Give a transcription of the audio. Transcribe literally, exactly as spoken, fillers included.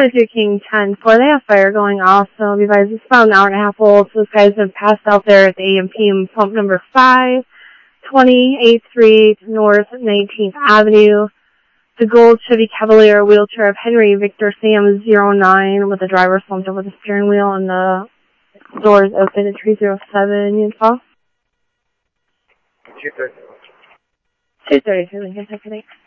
twenty-three King ten four. They have fire going off, so you guys, it's about an hour and a half old, so this guy's been passed out there at the A M P M pump number five, twenty-eighth Street, North nineteenth Avenue. The gold Chevy Cavalier wheelchair of Henry Victor Sam zero nine with the driver slumped over the steering wheel and the doors open at three zero seven. You call? two thirty. two thirty-three, Lincoln,